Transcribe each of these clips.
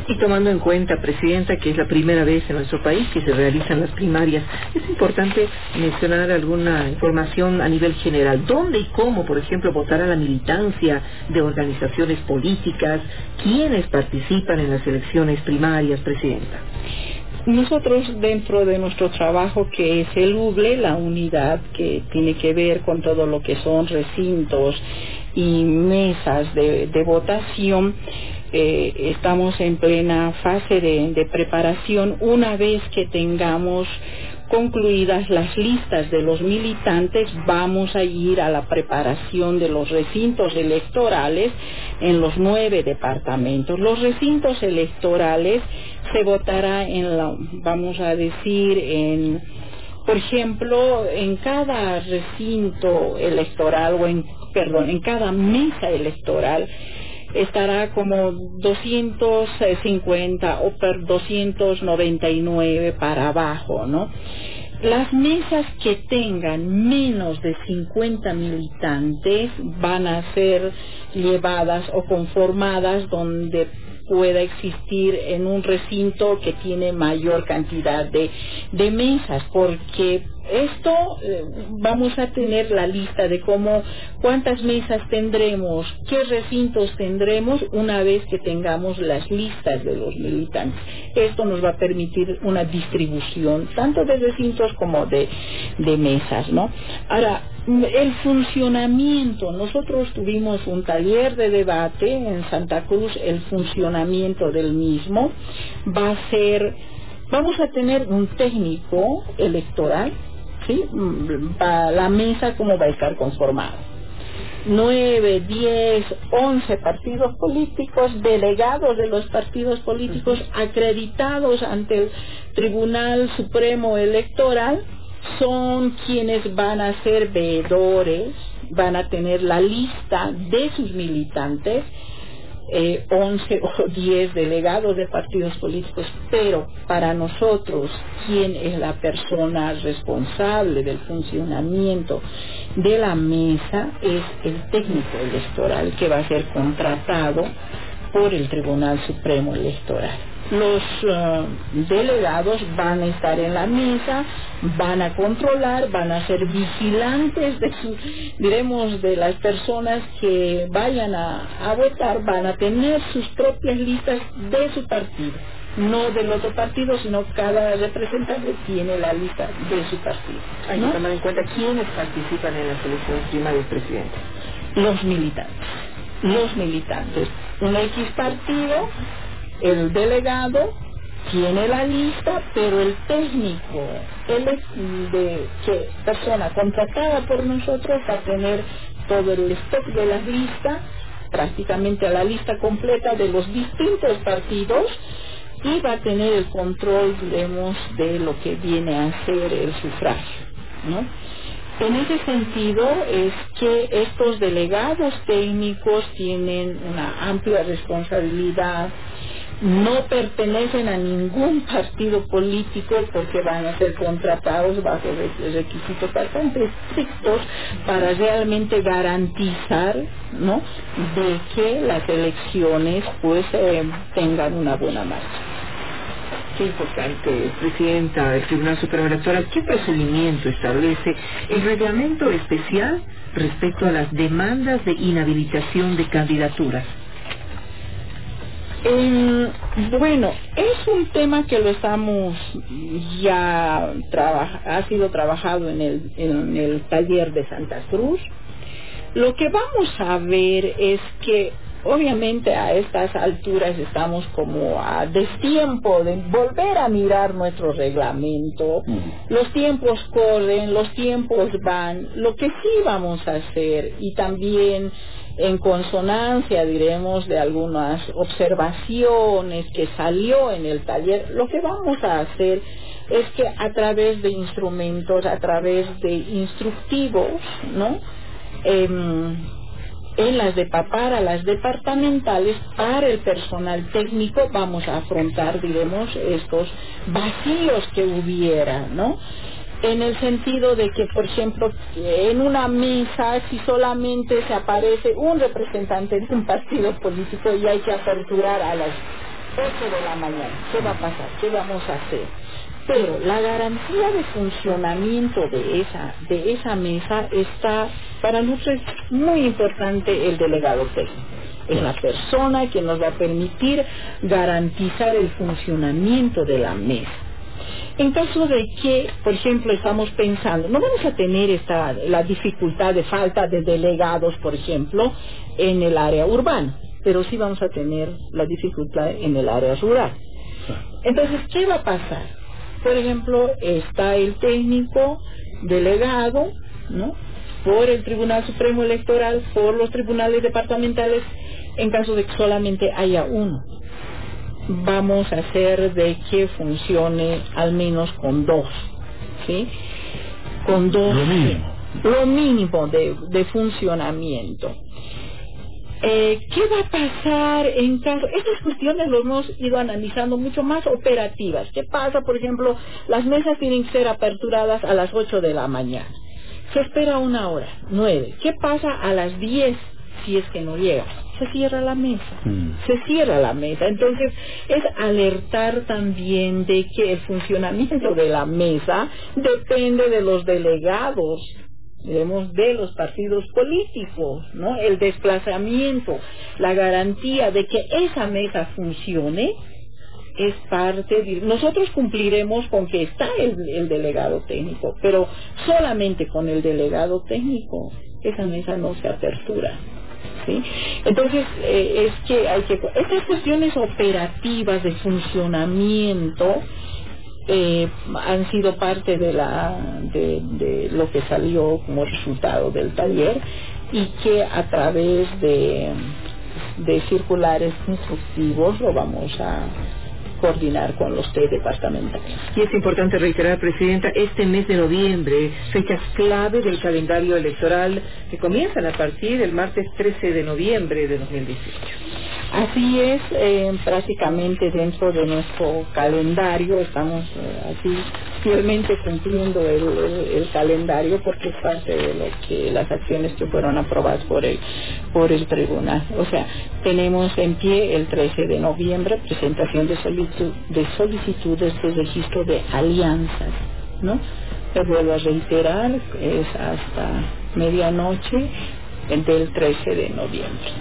Y tomando en cuenta, Presidenta, que es la primera vez en nuestro país que se realizan las primarias, es importante mencionar alguna información a nivel general. ¿Dónde y cómo, por ejemplo, votará la militancia de organizaciones políticas? ¿Quiénes participan en las elecciones primarias, Presidenta? Nosotros, dentro de nuestro trabajo, que es el UBLE, la unidad que tiene que ver con todo lo que son recintos y mesas de votación, estamos en plena fase de preparación. Una vez que tengamos concluidas las listas de los militantes, vamos a ir a la preparación de los recintos electorales en los 9 departamentos. Los recintos electorales se votará vamos a decir, por ejemplo, en cada recinto electoral en cada mesa electoral estará como 250 o 299 para abajo, ¿no? Las mesas que tengan menos de 50 militantes van a ser llevadas o conformadas donde pueda existir en un recinto que tiene mayor cantidad de mesas, porque esto vamos a tener la lista de cuántas mesas tendremos, qué recintos tendremos una vez que tengamos las listas de los militantes. Esto nos va a permitir una distribución tanto de recintos como de mesas, ¿no? Ahora, el funcionamiento, nosotros tuvimos un taller de debate en Santa Cruz. El funcionamiento del mismo va a ser, vamos a tener un técnico electoral, ¿sí? Para la mesa, cómo va a estar conformado. 9, 10, 11 partidos políticos, delegados de los partidos políticos acreditados ante el Tribunal Supremo Electoral, son quienes van a ser veedores, van a tener la lista de sus militantes, 11 o 10 delegados de partidos políticos, pero para nosotros, ¿quién es la persona responsable del funcionamiento de la mesa? Es el técnico electoral, que va a ser contratado por el Tribunal Supremo Electoral. Los delegados van a estar en la mesa, van a controlar, van a ser vigilantes de las personas que vayan a votar. Van a tener sus propias listas de su partido, no del otro partido, sino cada representante tiene la lista de su partido, ¿no? Hay que tomar en cuenta quiénes participan en las elecciones primarias, Presidente. Los militantes, un X partido, el delegado tiene la lista, pero el técnico, persona contratada por nosotros, va a tener todo el stock de las listas, prácticamente a la lista completa de los distintos partidos, y va a tener el control, diremos, de lo que viene a ser el sufragio, ¿no? En ese sentido es que estos delegados técnicos tienen una amplia responsabilidad. No pertenecen a ningún partido político, porque van a ser contratados bajo requisitos bastante estrictos para realmente garantizar, ¿no?, de que las elecciones pues tengan una buena marcha. Qué importante, Presidenta del Tribunal Supremo Electoral. ¿Qué procedimiento establece el reglamento especial respecto a las demandas de inhabilitación de candidaturas? Bueno, es un tema que lo estamos ha sido trabajado en el taller de Santa Cruz. Lo que vamos a ver es que obviamente a estas alturas estamos como a destiempo de volver a mirar nuestro reglamento. Los tiempos corren, los tiempos van. Lo que sí vamos a hacer, y también en consonancia, diremos, de algunas observaciones que salió en el taller, lo que vamos a hacer es que a través de instrumentos, a través de instructivos, ¿no?, para las departamentales, para el personal técnico, vamos a afrontar, diremos, estos vacíos que hubiera, ¿no? En el sentido de que, por ejemplo, en una mesa, si solamente se aparece un representante de un partido político, y hay que aperturar a las 8 de la mañana. ¿Qué va a pasar? ¿Qué vamos a hacer? Pero la garantía de funcionamiento de esa mesa está, para nosotros es muy importante el delegado técnico. Es la persona que nos va a permitir garantizar el funcionamiento de la mesa. En caso de que, por ejemplo, estamos pensando, no vamos a tener la dificultad de falta de delegados, por ejemplo, en el área urbana, pero sí vamos a tener la dificultad en el área rural. Entonces, ¿qué va a pasar? Por ejemplo, está el técnico delegado, ¿no?, por el Tribunal Supremo Electoral, por los tribunales departamentales, en caso de que solamente haya uno. Vamos a hacer de que funcione al menos con 2, ¿sí? Con 2, lo mínimo de funcionamiento. ¿Qué va a pasar en caso? Estas cuestiones lo hemos ido analizando mucho más operativas. ¿Qué pasa? Por ejemplo, las mesas tienen que ser aperturadas a las 8 de la mañana. Se espera 1 hora, 9. ¿Qué pasa a las 10 si es que no llega? Se cierra la mesa. Se cierra la mesa. Entonces, es alertar también de que el funcionamiento de la mesa depende de los delegados, digamos, de los partidos políticos, ¿no? El desplazamiento, la garantía de que esa mesa funcione es parte de... Nosotros cumpliremos con que está el delegado técnico, pero solamente con el delegado técnico esa mesa no se apertura, ¿sí? Entonces, es que hay que... Estas cuestiones operativas de funcionamiento han sido parte de lo que salió como resultado del taller, y que a través de circulares instructivos lo vamos a coordinar con los departamentales. Y es importante reiterar, Presidenta, este mes de noviembre, fechas clave del calendario electoral que comienzan a partir del martes 13 de noviembre de 2018. Así es, prácticamente dentro de nuestro calendario estamos así fielmente cumpliendo el calendario, porque es parte de las acciones que fueron aprobadas por el tribunal. O sea, tenemos en pie el 13 de noviembre presentación de solicitudes de registro de alianzas, ¿no? Les vuelvo a reiterar, es hasta medianoche del 13 de noviembre.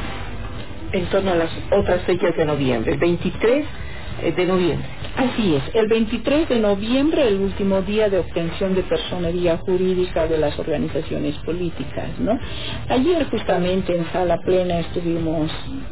En torno a las otras fechas de noviembre, 23 de noviembre. Así es, el 23 de noviembre, el último día de obtención de personería jurídica de las organizaciones políticas, ¿no? Ayer justamente en sala plena estuvimos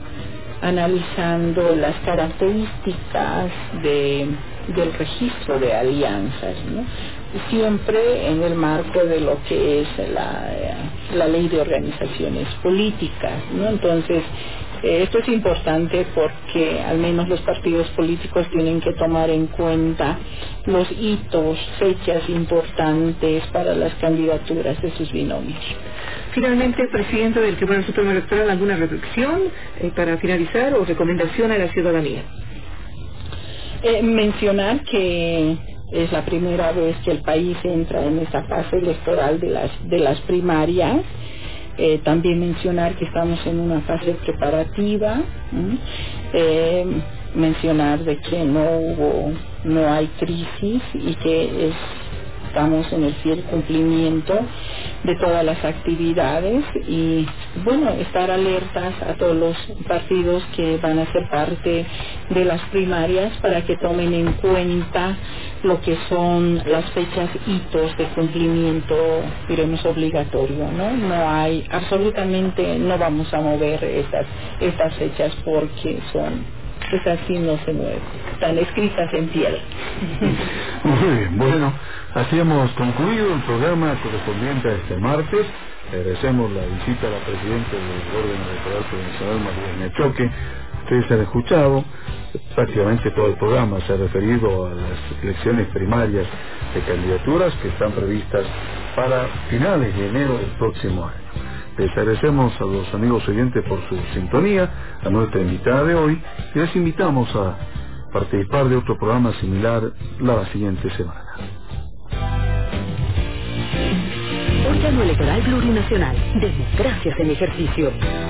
analizando las características del registro de alianzas, ¿no? Siempre en el marco de lo que es la ley de organizaciones políticas, ¿no? Entonces, esto es importante porque al menos los partidos políticos tienen que tomar en cuenta los hitos, fechas importantes para las candidaturas de sus binomios. Finalmente, Presidente del Tribunal Supremo Electoral, ¿alguna reflexión para finalizar o recomendación a la ciudadanía? Mencionar que es la primera vez que el país entra en esta fase electoral de las primarias. También mencionar que estamos en una fase preparativa, mencionar de que no hay crisis y que estamos en el fiel cumplimiento de todas las actividades, y bueno, estar alertas a todos los partidos que van a ser parte de las primarias para que tomen en cuenta lo que son las fechas hitos de cumplimiento, diremos, obligatorio, ¿no? No hay, absolutamente no vamos a mover estas fechas porque estas sí no se mueven, están escritas en piedra. Muy bien, bueno, así hemos concluido el programa correspondiente a este martes. Agradecemos la visita a la Presidenta del Orden Electoral Provincial, María Eugenia Choque. Ustedes han escuchado, prácticamente todo el programa se ha referido a las elecciones primarias de candidaturas que están previstas para finales de enero del próximo año. Les agradecemos a los amigos oyentes por su sintonía, a nuestra invitada de hoy, y les invitamos a participar de otro programa similar la siguiente semana. Órgano Electoral Plurinacional. Democracias en ejercicio.